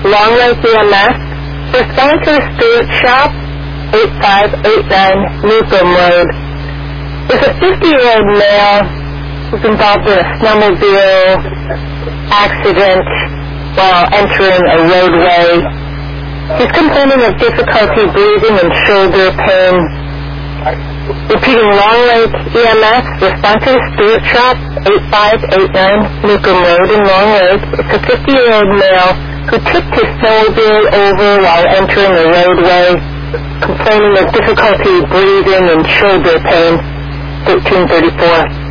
Long Lake EMS. Respond to the Stewart Shop, 8589 Newcomb Road. There's a 50-year-old male who's involved in a snowmobile accident while entering a roadway. He's complaining of difficulty breathing and shoulder pain. Repeating, Long Lake EMS, respond to the Stewart Shop, 8589 Newcomb Road in Long Lake. It's a 50-year-old male who tipped his snowmobile over while entering the roadway, complaining of difficulty breathing and shoulder pain, 1334.